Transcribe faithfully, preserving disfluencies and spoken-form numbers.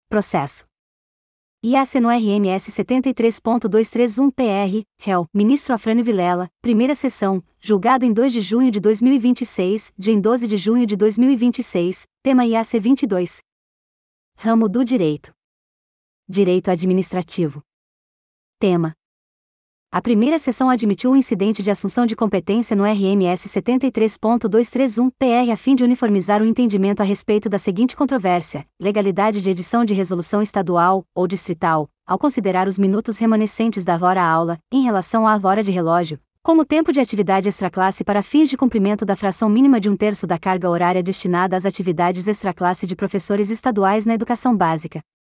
Processo. I A C no R M S setenta e três ponto duzentos e trinta e um P R, réu, ministro Afrânio Vilela, primeira sessão, julgado em dois de junho de dois mil e vinte e seis, dia em doze de junho de dois mil e vinte e seis, tema I A C vinte e dois. Ramo do Direito. Direito Administrativo. Tema. A primeira sessão admitiu o incidente de assunção de competência no R M S setenta e três ponto duzentos e trinta e um P R a fim de uniformizar o entendimento a respeito da seguinte controvérsia: legalidade de edição de resolução estadual, ou distrital, ao considerar os minutos remanescentes da hora-aula, em relação à hora de relógio, como tempo de atividade extraclasse para fins de cumprimento da fração mínima de um terço da carga horária destinada às atividades extraclasse de professores estaduais na educação básica.